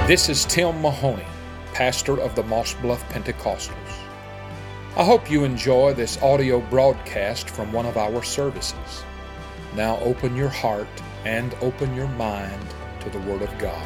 This is Tim Mahoney, pastor of the Moss Bluff Pentecostals. I hope you enjoy this audio broadcast from one of our services. Now open your heart and open your mind to the Word of God.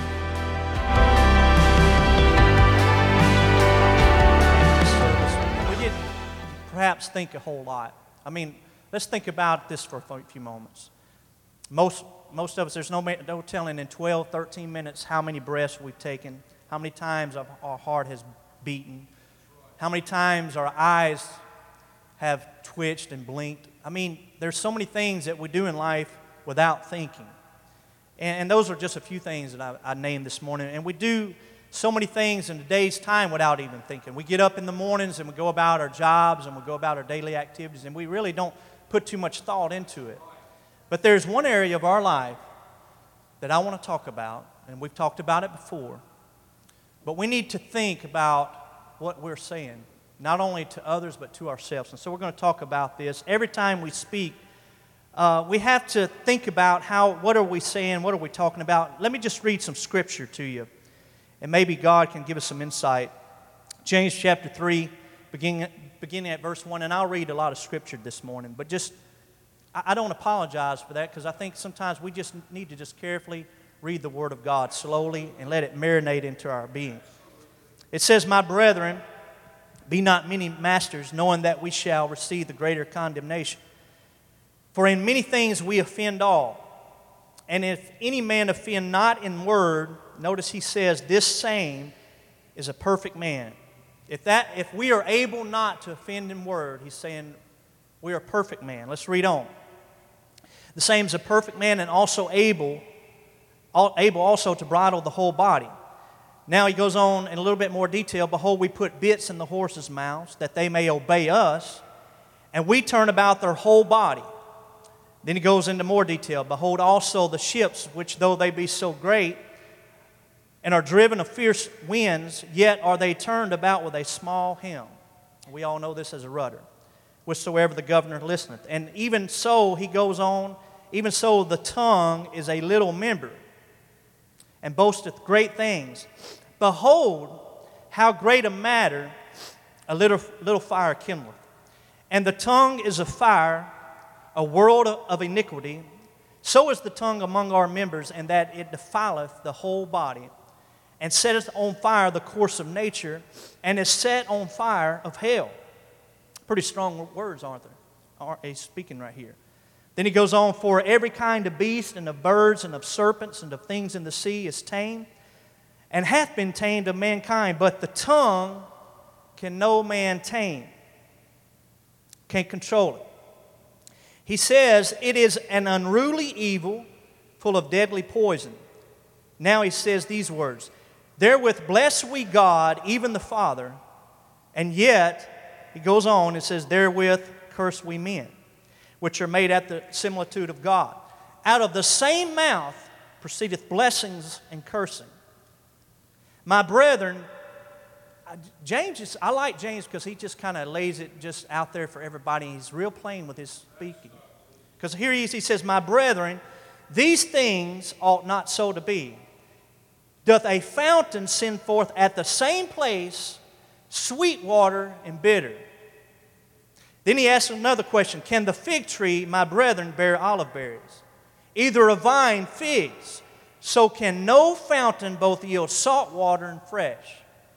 We didn't perhaps think a whole lot. I mean, let's think about this for a few moments. Most of us, there's no telling in 12, 13 minutes how many breaths we've taken, how many times our heart has beaten, how many times our eyes have twitched and blinked. I mean, there's so many things that we do in life without thinking. And those are just a few things that I named this morning. And we do so many things in a day's time without even thinking. We get up in the mornings and we go about our jobs and we go about our daily activities, and we really don't put too much thought into it. But there's one area of our life that I want to talk about, and we've talked about it before. But we need to think about what we're saying, not only to others but to ourselves. And so we're going to talk about this. Every time we speak, we have to think about what are we saying, what are we talking about. Let me just read some scripture to you, and maybe God can give us some insight. James chapter 3, beginning at verse 1, and I'll read a lot of scripture this morning, but I don't apologize for that, because I think sometimes we just need to just carefully read the Word of God slowly and let it marinate into our being. It says, "My brethren, be not many masters, knowing that we shall receive the greater condemnation. For in many things we offend all. And if any man offend not in word," notice he says, "this same is a perfect man." If we are able not to offend in word, he's saying we are a perfect man. Let's read on. "The same is a perfect man, and also able also to bridle the whole body." Now he goes on in a little bit more detail. "Behold, we put bits in the horses' mouths, that they may obey us, and we turn about their whole body." Then he goes into more detail. "Behold also the ships, which though they be so great, and are driven of fierce winds, yet are they turned about with a small helm." We all know this as a rudder. "Whatsoever the governor listeneth. And even so," he goes on, "even so the tongue is a little member, and boasteth great things. Behold, how great a matter a little fire kindleth. And the tongue is a fire, a world of iniquity. So is the tongue among our members, and that it defileth the whole body, and setteth on fire the course of nature, and is set on fire of hell." Pretty strong words, aren't there? He's speaking right here. Then he goes on, "For every kind of beast, and of birds, and of serpents, and of things in the sea is tamed, and hath been tamed of mankind. But the tongue can no man tame." Can't control it. He says, "It is an unruly evil, full of deadly poison." Now he says these words, "Therewith bless we God, even the Father, and yet," he goes on, it says, "therewith curse we men, which are made at the similitude of God. Out of the same mouth proceedeth blessings and cursing. My brethren," I like James because he just kind of lays it just out there for everybody. He's real plain with his speaking. Because here he says, "My brethren, these things ought not so to be. Doth a fountain send forth at the same place sweet water and bitter?" Then he asks another question. "Can the fig tree, my brethren, bear olive berries? Either a vine figs? So can no fountain both yield salt water and fresh."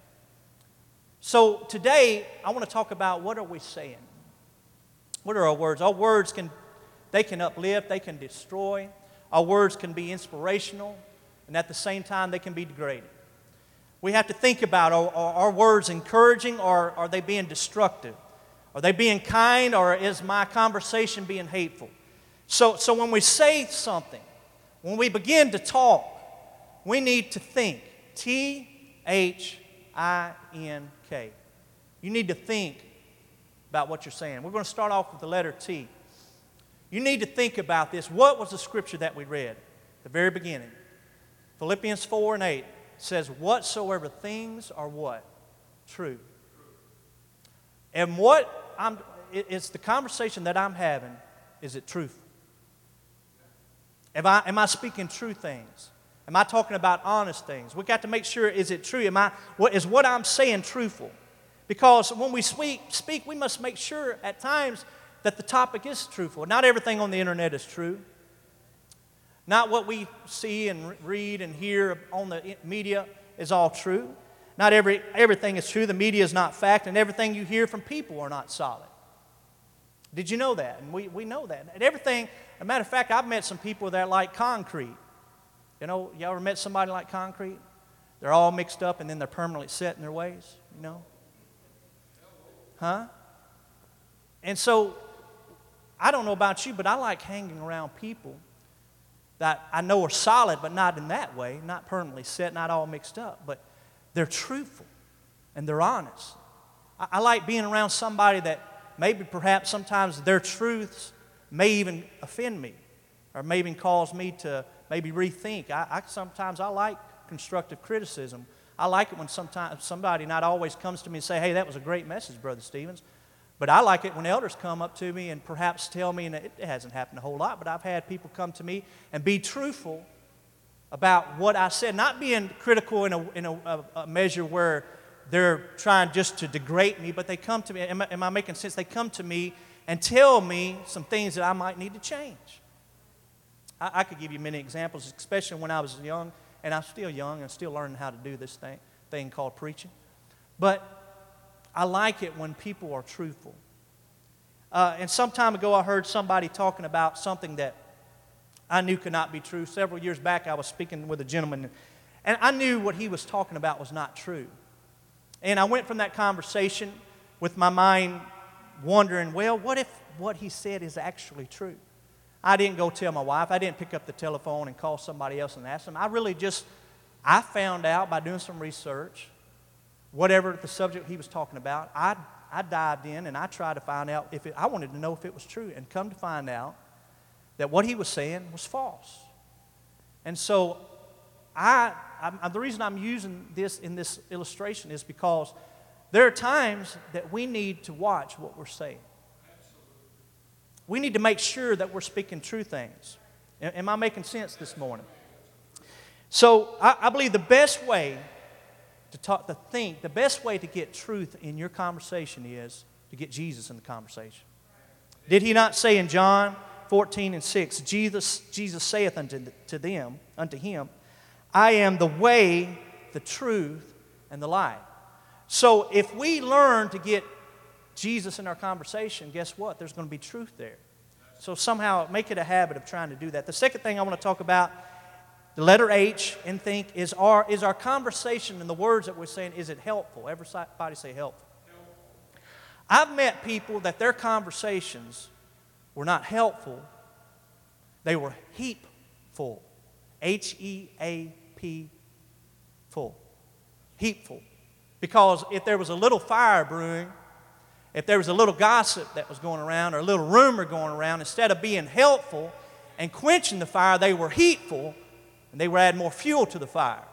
So today, I want to talk about what are we saying. What are our words? Our words can uplift, they can destroy. Our words can be inspirational, and at the same time, they can be degrading. We have to think about, are our words encouraging, or are they being destructive? Are they being kind, or is my conversation being hateful? So when we say something, when we begin to talk, we need to think. T-H-I-N-K. You need to think about what you're saying. We're going to start off with the letter T. You need to think about this. What was the scripture that we read at the very beginning? Philippians 4 and 8 says, "Whatsoever things are" what? True. And it's the conversation that I'm having, is it truth? Am I speaking true things? Am I talking about honest things? We've got to make sure, is it true? Is what I'm saying truthful? Because when we speak, we must make sure at times that the topic is truthful. Not everything on the internet is true. Not what we see and read and hear on the media is all true. Not everything is true. The media is not fact, and everything you hear from people are not solid. Did you know that? And we know that. And everything, as a matter of fact, I've met some people that like concrete. You know, you ever met somebody like concrete? They're all mixed up and then they're permanently set in their ways, you know? Huh? And so, I don't know about you, but I like hanging around people that I know are solid, but not in that way, not permanently set, not all mixed up, but they're truthful and they're honest. I like being around somebody that maybe perhaps sometimes their truths may even offend me or may even cause me to maybe rethink. Sometimes I like constructive criticism. I like it when sometimes somebody not always comes to me and say, hey, that was a great message, Brother Stevens. But I like it when elders come up to me and perhaps tell me, and it hasn't happened a whole lot, but I've had people come to me and be truthful about what I said, not being critical in a measure where they're trying just to degrade me, but they come to me, am I making sense? They come to me and tell me some things that I might need to change. I could give you many examples, especially when I was young, and I'm still young and still learning how to do this thing called preaching. But I like it when people are truthful. And some time ago I heard somebody talking about something that I knew could not be true. Several years back I was speaking with a gentleman, and I knew what he was talking about was not true. And I went from that conversation with my mind wondering, well, what if what he said is actually true? I didn't go tell my wife. I didn't pick up the telephone and call somebody else and ask them. I found out by doing some research, whatever the subject he was talking about, I dived in and I tried to find out I wanted to know if it was true, and come to find out that what he was saying was false. And so the reason I'm using this in this illustration is because there are times that we need to watch what we're saying. We need to make sure that we're speaking true things. Am I making sense this morning? So I believe the best way the best way to get truth in your conversation is to get Jesus in the conversation. Did he not say in John 14:6, Jesus saith unto him, I am the way, the truth, and the life. So if we learn to get Jesus in our conversation, guess what? There's going to be truth there. So somehow make it a habit of trying to do that. The second thing I want to talk about, the letter H, and think, is our conversation and the words that we're saying, is it helpful? Everybody say helpful. I've met people that their conversations were not helpful. They were heapful. H-E-A-P full. Heapful. Because if there was a little fire brewing, if there was a little gossip that was going around or a little rumor going around, instead of being helpful and quenching the fire, they were heapful and they were adding more fuel to the fire.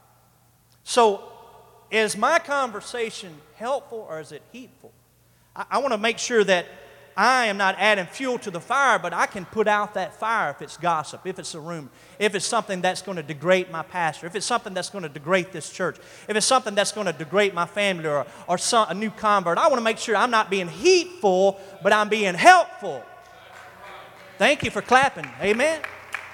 So, is my conversation helpful or is it heapful? I want to make sure that I am not adding fuel to the fire, but I can put out that fire if it's gossip, if it's a rumor, if it's something that's going to degrade my pastor, if it's something that's going to degrade this church, if it's something that's going to degrade my family or a new convert. I want to make sure I'm not being heapful, but I'm being helpful. Thank you for clapping. Amen.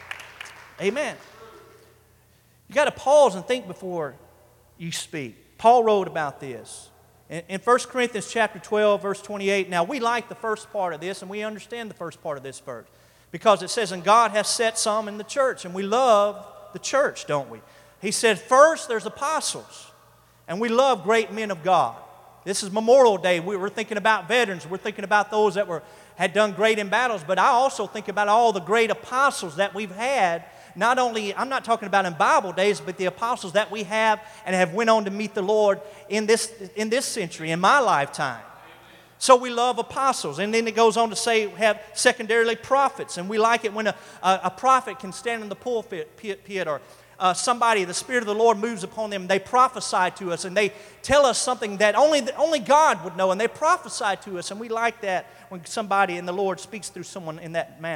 Amen. You got to pause and think before you speak. Paul wrote about this. In 1 Corinthians chapter 12, verse 28, now we like the first part of this and we understand the first part of this verse because it says, and God has set some in the church, and we love the church, don't we? He said, first there's apostles, and we love great men of God. This is Memorial Day. We're thinking about veterans. We're thinking about those that had done great in battles, but I also think about all the great apostles that we've had. Not only, I'm not talking about in Bible days, but the apostles that we have and have went on to meet the Lord in this century, in my lifetime. So we love apostles. And then it goes on to say we have secondarily prophets. And we like it when a prophet can stand in the pulpit or somebody, the Spirit of the Lord moves upon them. They prophesy to us and they tell us something that only God would know. And they prophesy to us, and we like that when somebody in the Lord speaks through someone in that manner.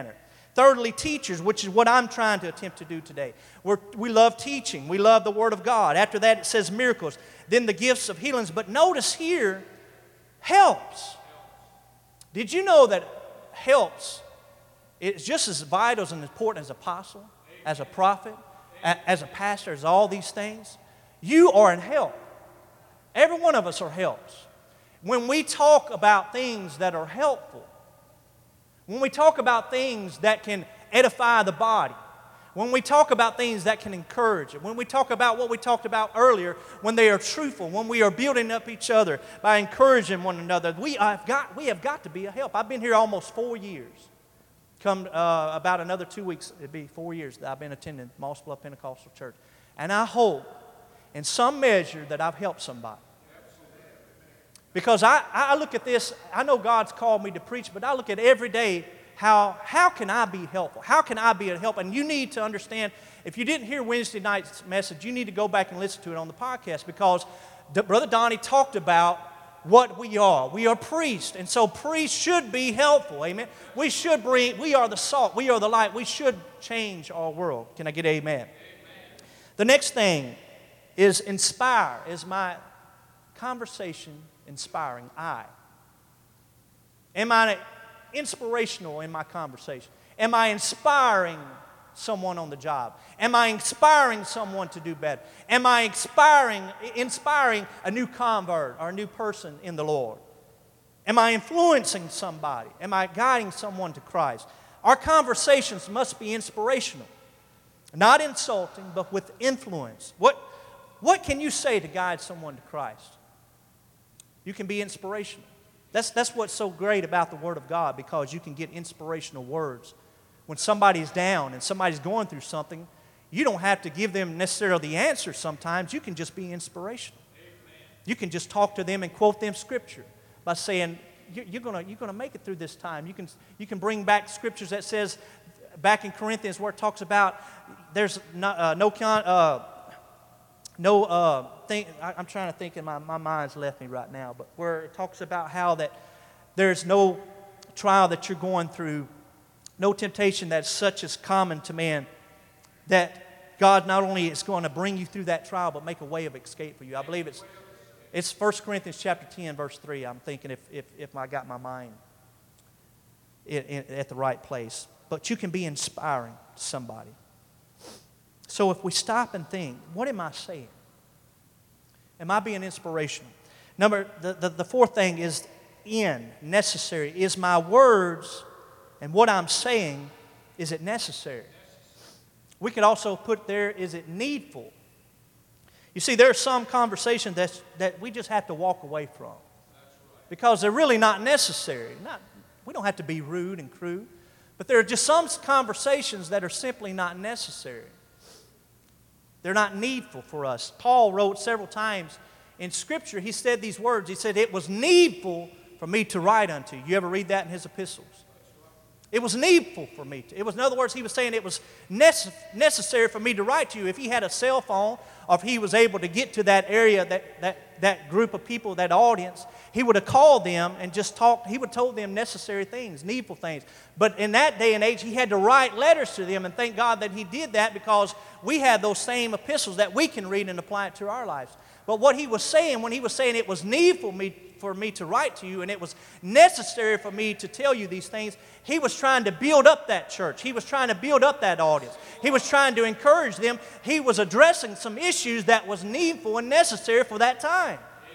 Thirdly, teachers, which is what I'm trying to attempt to do today. We love teaching. We love the Word of God. After that, it says miracles. Then the gifts of healings. But notice here, helps. Did you know that helps is just as vital and important as an apostle, as a prophet, as a pastor, as all these things? You are in help. Every one of us are helps. When we talk about things that are helpful, when we talk about things that can edify the body, when we talk about things that can encourage it, when we talk about what we talked about earlier, when they are truthful, when we are building up each other by encouraging one another, we have got to be a help. I've been here almost 4 years. Come about another 2 weeks, it'll be 4 years that I've been attending Moss Bluff Pentecostal Church. And I hope, in some measure, that I've helped somebody. Because I look at this, I know God's called me to preach, but I look at every day, how can I be helpful? How can I be a help? And you need to understand, if you didn't hear Wednesday night's message, you need to go back and listen to it on the podcast, because Brother Donnie talked about what we are. We are priests, and so priests should be helpful, amen? We are the salt, we are the light, we should change our world. Can I get amen? Amen. The next thing is inspire. Is my conversation inspiring? Am I inspirational in my conversation? Am I inspiring someone on the job? Am I inspiring someone to do better? Am I inspiring a new convert or a new person in the Lord? Am I influencing somebody? Am I guiding someone to Christ? Our conversations must be inspirational, not insulting, but with influence. What can you say to guide someone to Christ? You can be inspirational. That's what's so great about the Word of God, because you can get inspirational words. When somebody's down and somebody's going through something, you don't have to give them necessarily the answer sometimes. You can just be inspirational. Amen. You can just talk to them and quote them Scripture by saying, you're gonna make it through this time. You can bring back Scriptures that says, back in Corinthians where it talks about there's I'm trying to think, and my mind's left me right now, but where it talks about how that there's no trial that you're going through, no temptation that's such as common to man, that God not only is going to bring you through that trial, but make a way of escape for you. I believe it's 1 Corinthians chapter 10, verse 3. I'm thinking if I got my mind at the right place. But you can be inspiring to somebody. So if we stop and think, what am I saying? Am I being inspirational? The fourth thing is necessary. Is my words and what I'm saying, is it necessary? We could also put there, is it needful? You see, there are some conversations that we just have to walk away from, because they're really not necessary. We don't have to be rude and crude, but there are just some conversations that are simply not necessary. They're not needful for us. Paul wrote several times in Scripture, he said these words. He said, it was needful for me to write unto you. You ever read that in his epistles? It was needful for me to. In other words, he was saying it was necessary for me to write to you. If he had a cell phone, or if he was able to get to that area, that group of people, that audience, he would have called them and just talked. He would have told them necessary things, needful things. But in that day and age, he had to write letters to them, and thank God that he did that, because we have those same epistles that we can read and apply it to our lives. But what he was saying, when he was saying it was needful for me to write to you, and it was necessary for me to tell you these things, he was trying to build up that church. He was trying to build up that audience. He was trying to encourage them. He was addressing some issues that was needful and necessary for that time.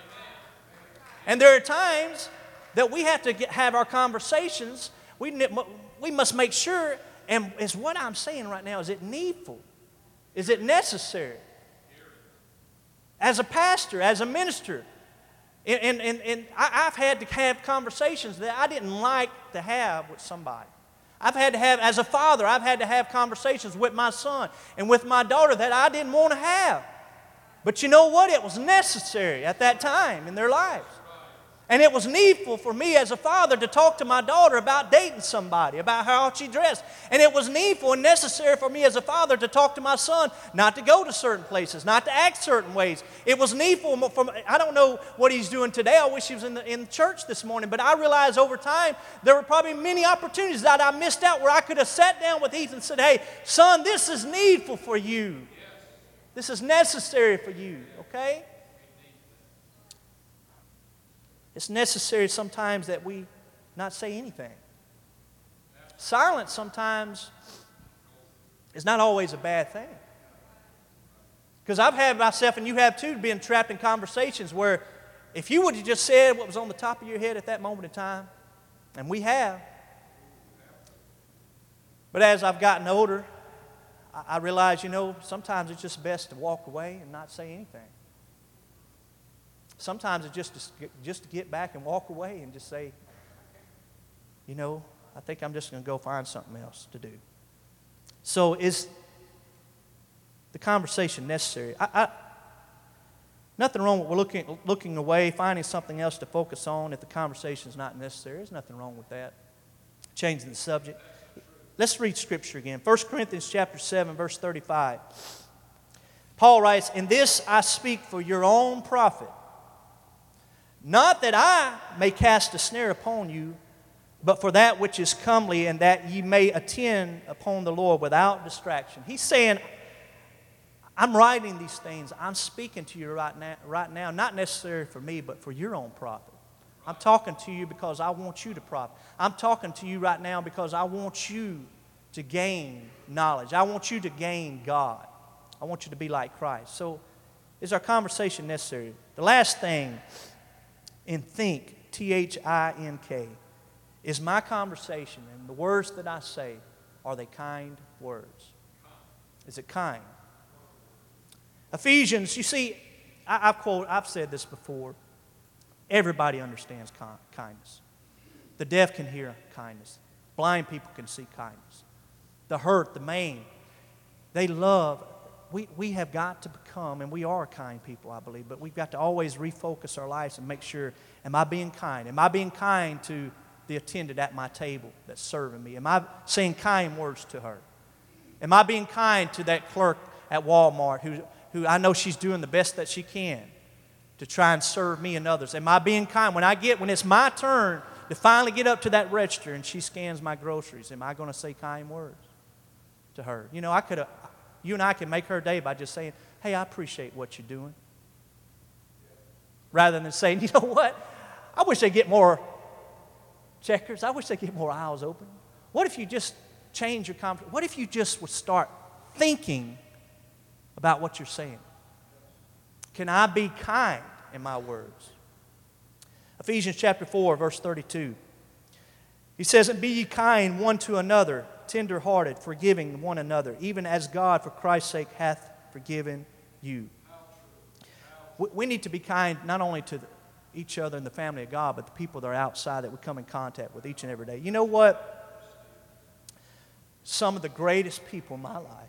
And there are times that we have to have our conversations. We must make sure, and is what I'm saying right now, is it needful? Is it necessary? As a pastor, as a minister, and I've had to have conversations that I didn't like to have with somebody. I've had to have, as a father, I've had to have conversations with my son and with my daughter that I didn't want to have. But you know what? It was necessary at that time in their lives. And it was needful for me as a father to talk to my daughter about dating somebody, about how she dressed. And it was needful and necessary for me as a father to talk to my son not to go to certain places, not to act certain ways. It was needful for, I don't know what he's doing today. I wish he was in church this morning. But I realized over time there were probably many opportunities that I missed out where I could have sat down with Ethan and said, hey, son, this is needful for you. This is necessary for you, okay? It's necessary sometimes that we not say anything. Silence sometimes is not always a bad thing. Because I've had myself, and you have too, been trapped in conversations where if you would have just said what was on the top of your head at that moment in time, and we have. But as I've gotten older, I realize, sometimes it's just best to walk away and not say anything. Sometimes it's just to get back and walk away and just say, I think I'm just going to go find something else to do. So is the conversation necessary? Nothing wrong with looking away, finding something else to focus on if the conversation is not necessary. There's nothing wrong with that. Changing the subject. Let's read Scripture again. 1 Corinthians chapter 7, verse 35. Paul writes, "In this I speak for your own profit, not that I may cast a snare upon you, but for that which is comely, and that ye may attend upon the Lord without distraction." He's saying, I'm writing these things, I'm speaking to you right now, not necessarily for me, but for your own profit. I'm talking to you because I want you to profit. I'm talking to you right now because I want you to gain knowledge. I want you to gain God. I want you to be like Christ. So is our conversation necessary? The last thing in think, T-H-I-N-K, is my conversation and the words that I say, are they kind words? Is it kind? Ephesians, you see, I've said this before. Everybody understands kindness. The deaf can hear kindness. Blind people can see kindness. The hurt, the maimed, they love. We have got to become, and we are kind people, I believe, but we've got to always refocus our lives and make sure, am I being kind? Am I being kind to the attendant at my table that's serving me? Am I saying kind words to her? Am I being kind to that clerk at Walmart who I know she's doing the best that she can to try and serve me and others? Am I being kind? When it's my turn to finally get up to that register and she scans my groceries, am I going to say kind words to her? You and I can make her day by just saying, hey, I appreciate what you're doing. Rather than saying, you know what? I wish they'd get more checkers. I wish they'd get more aisles open. What if you just change your conversation? What if you just would start thinking about what you're saying? Can I be kind in my words? Ephesians chapter 4, verse 32. He says, "And be ye kind one to another, tender-hearted, forgiving one another, even as God for Christ's sake hath forgiven you." We need to be kind not only to each other and the family of God, but the people that are outside that we come in contact with each and every day. You know what? Some of the greatest people in my life,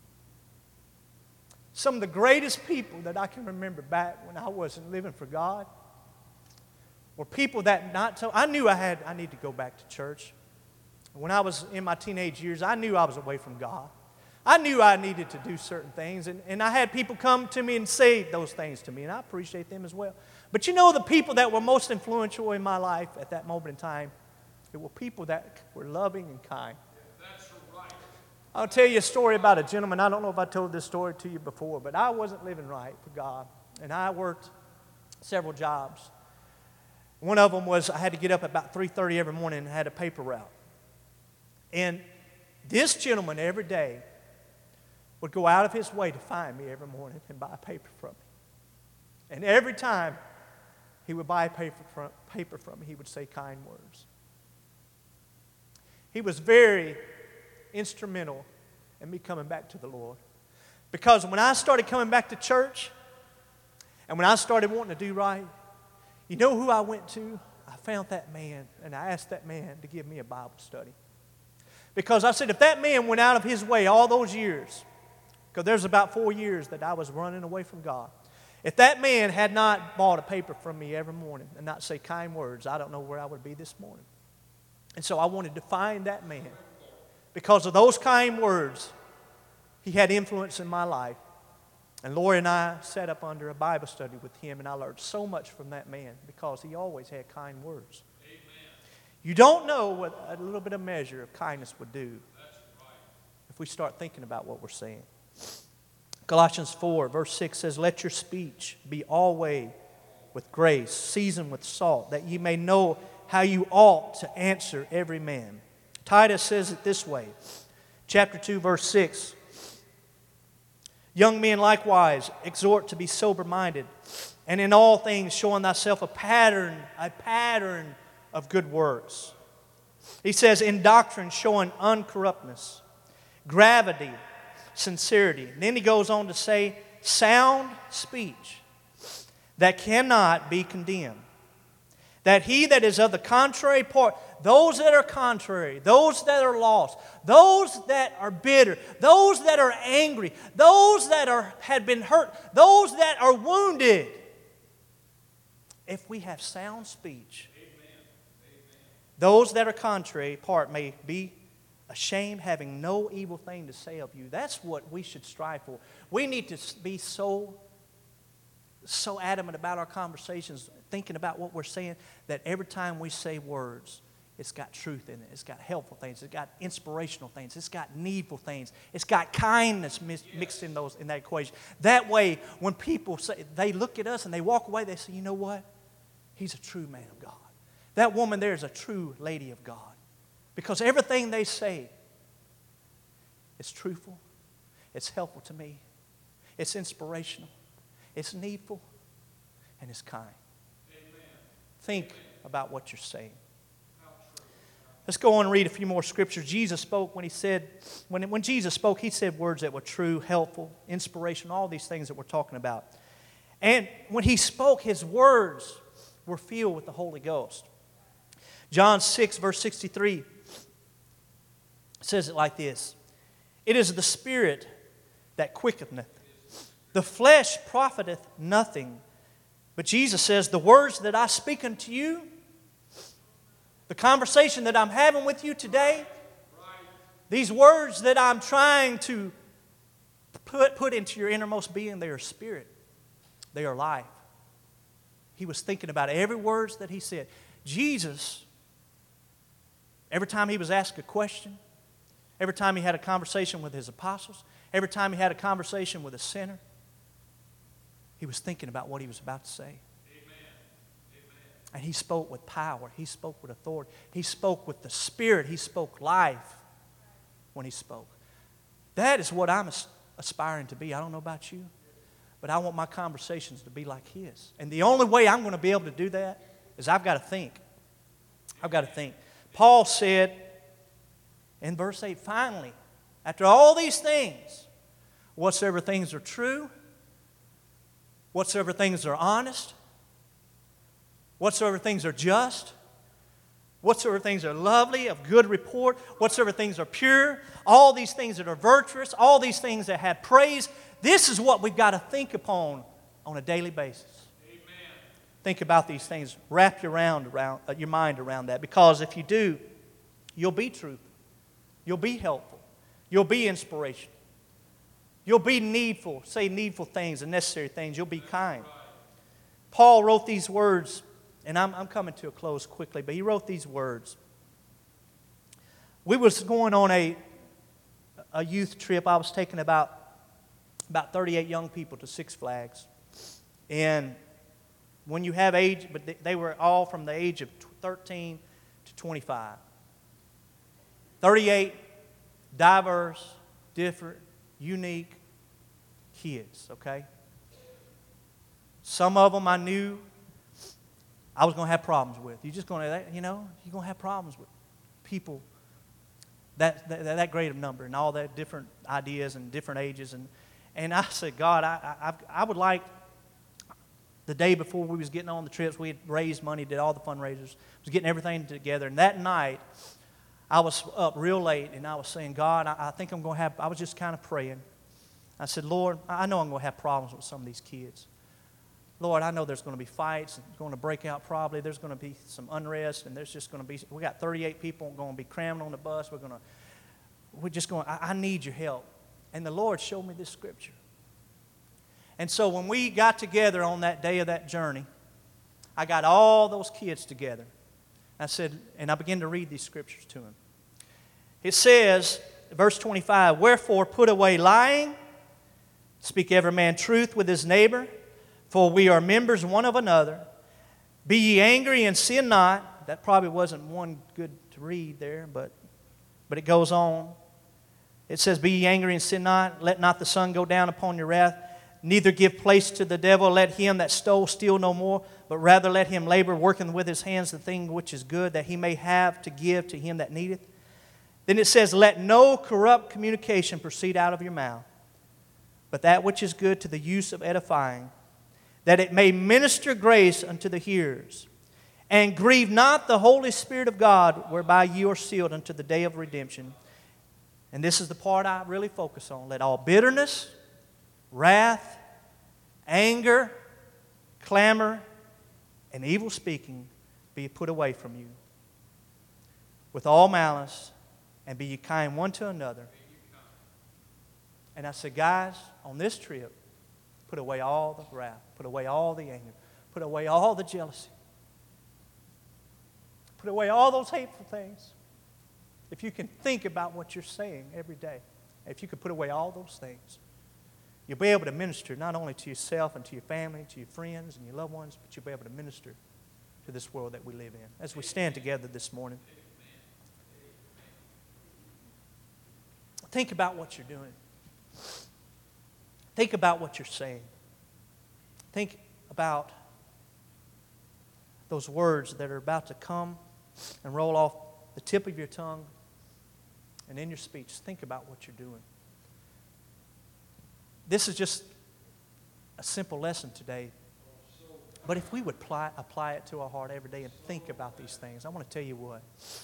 some of the greatest people that I can remember back when I wasn't living for God, were people that I knew I need to go back to church. When I was in my teenage years, I knew I was away from God. I knew I needed to do certain things, and I had people come to me and say those things to me, and I appreciate them as well. But the people that were most influential in my life at that moment in time, it were people that were loving and kind. That's right. I'll tell you a story about a gentleman. I don't know if I told this story to you before, but I wasn't living right for God, and I worked several jobs. One of them was I had to get up at about 3:30 every morning and had a paper route. And this gentleman every day would go out of his way to find me every morning and buy a paper from me. And every time he would buy a paper from me, he would say kind words. He was very instrumental in me coming back to the Lord. Because when I started coming back to church, and when I started wanting to do right, you know who I went to? I found that man, and I asked that man to give me a Bible study. Because I said, if that man went out of his way all those years, because there's about 4 years that I was running away from God, If that man had not bought a paper from me every morning and not say kind words, I don't know where I would be this morning. And so I wanted to find that man. Because of those kind words, he had influence in my life. And Lori and I sat up under a Bible study with him, and I learned so much from that man because he always had kind words. Amen. You don't know what a little bit of measure of kindness would do if we start thinking about what we're saying. Colossians 4, verse 6 says, "Let your speech be always with grace, seasoned with salt, that ye may know how you ought to answer every man." Titus says it this way, chapter 2, verse 6. "Young men likewise exhort to be sober-minded, and in all things showing thyself a pattern of good works." He says, "In doctrine showing uncorruptness, gravity, sincerity." And then he goes on to say, "Sound speech that cannot be condemned. That he that is of the contrary part," those that are contrary, those that are lost, those that are bitter, those that are angry, those that had been hurt, those that are wounded, if we have sound speech, those that are contrary part may be ashamed, having no evil thing to say of you. That's what we should strive for. We need to be so adamant about our conversations, thinking about what we're saying, that every time we say words, it's got truth in it. It's got helpful things. It's got inspirational things. It's got needful things. It's got kindness mixed in that equation. That way, when people say, they look at us and they walk away, they say, "You know what? He's a true man of God. That woman there is a true lady of God." Because everything they say is truthful, it's helpful to me, it's inspirational, it's needful, and it's kind. Amen. Think about what you're saying. Let's go on and read a few more scriptures. Jesus spoke when Jesus spoke, he said words that were true, helpful, inspirational, all these things that we're talking about. And when he spoke, his words were filled with the Holy Ghost. John 6, verse 63 says it like this: "It is the Spirit that quickeneth. The flesh profiteth nothing." But Jesus says, "The words that I speak unto you," the conversation that I'm having with you today, these words that I'm trying to put into your innermost being, they are spirit. They are life. He was thinking about every word that he said. Jesus, every time he was asked a question, every time he had a conversation with his apostles, every time he had a conversation with a sinner, he was thinking about what he was about to say. And he spoke with power. He spoke with authority. He spoke with the Spirit. He spoke life when he spoke. That is what I'm aspiring to be. I don't know about you, but I want my conversations to be like his. And the only way I'm going to be able to do that is I've got to think. I've got to think. Paul said in verse 8, "Finally, after all these things, whatsoever things are true, whatsoever things are honest, whatsoever things are just, whatsoever things are lovely, of good report, whatsoever things are pure, all these things that are virtuous, all these things that have praise," this is what we've got to think upon on a daily basis. Amen. Think about these things. Wrap your mind around that. Because if you do, you'll be truthful. You'll be helpful. You'll be inspirational. You'll be needful. Say needful things and necessary things. You'll be kind. Paul wrote these words, and I'm coming to a close quickly, but he wrote these words. We was going on a youth trip. I was taking about 38 young people to Six Flags. And when you have age, but they were all from the age of 13 to 25. 38 diverse, different, unique kids, okay? Some of them I knew I was going to have problems with. You're going to have problems with people that great of number and all that different ideas and different ages. And I said, God, I would like, the day before we was getting on the trips, we had raised money, did all the fundraisers, was getting everything together. And that night, I was up real late, and I was saying, God, I think I'm going to have, I was just kind of praying. I said, Lord, I know I'm going to have problems with some of these kids. Lord, I know there's going to be fights, and going to break out probably. There's going to be some unrest, and there's just going to be, we got 38 people going to be crammed on the bus. I need your help. And the Lord showed me this scripture. And so when we got together on that day of that journey, I got all those kids together. I said, and I began to read these scriptures to them. It says, verse 25, wherefore put away lying, speak every man truth with his neighbor, for we are members one of another. Be ye angry and sin not. That probably wasn't one good to read there, but it goes on. It says, be ye angry and sin not. Let not the sun go down upon your wrath. Neither give place to the devil. Let him that stole steal no more, but rather let him labor, working with his hands the thing which is good, that he may have to give to him that needeth. Then it says, let no corrupt communication proceed out of your mouth, but that which is good to the use of edifying, that it may minister grace unto the hearers. And grieve not the Holy Spirit of God, whereby you are sealed unto the day of redemption. And this is the part I really focus on. Let all bitterness, wrath, anger, clamor, and evil speaking be put away from you, with all malice, and be ye kind one to another. And I said, guys, on this trip, put away all the wrath, put away all the anger, put away all the jealousy, put away all those hateful things. If you can think about what you're saying every day, if you can put away all those things, you'll be able to minister not only to yourself and to your family, to your friends and your loved ones, but you'll be able to minister to this world that we live in. As we stand together this morning, think about what you're doing. Think about what you're saying. Think about those words that are about to come and roll off the tip of your tongue and in your speech. Think about what you're doing. This is just a simple lesson today. But if we would apply it to our heart every day and think about these things, I want to tell you what.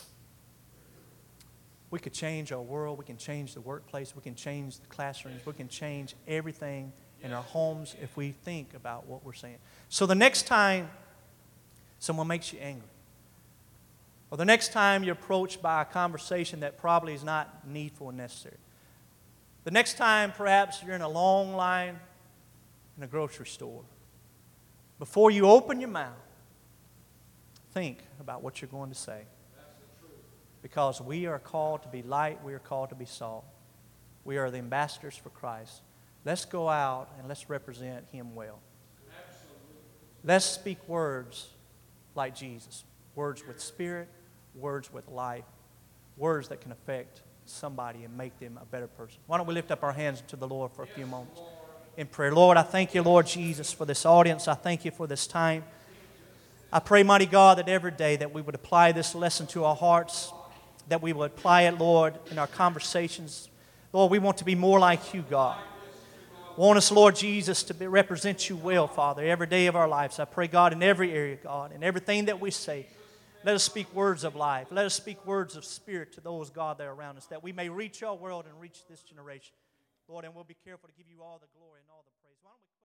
We could change our world. We can change the workplace. We can change the classrooms. We can change everything in our homes if we think about what we're saying. So the next time someone makes you angry, or the next time you're approached by a conversation that probably is not needful and necessary, the next time perhaps you're in a long line in a grocery store, before you open your mouth, think about what you're going to say. Because we are called to be light, we are called to be salt. We are the ambassadors for Christ. Let's go out and let's represent Him well. Let's speak words like Jesus. Words with spirit, words with life, words that can affect somebody and make them a better person. Why don't we lift up our hands to the Lord for a few moments in prayer. Lord, I thank you, Lord Jesus, for this audience. I thank you for this time. I pray, mighty God, that every day that we would apply this lesson to our hearts, that we would apply it, Lord, in our conversations. Lord, we want to be more like you, God. Want us, Lord Jesus, to represent you well, Father, every day of our lives. I pray, God, in every area, God, in everything that we say, let us speak words of life. Let us speak words of spirit to those, God, that are around us, that we may reach our world and reach this generation. Lord, and we'll be careful to give you all the glory and all the praise. Why don't we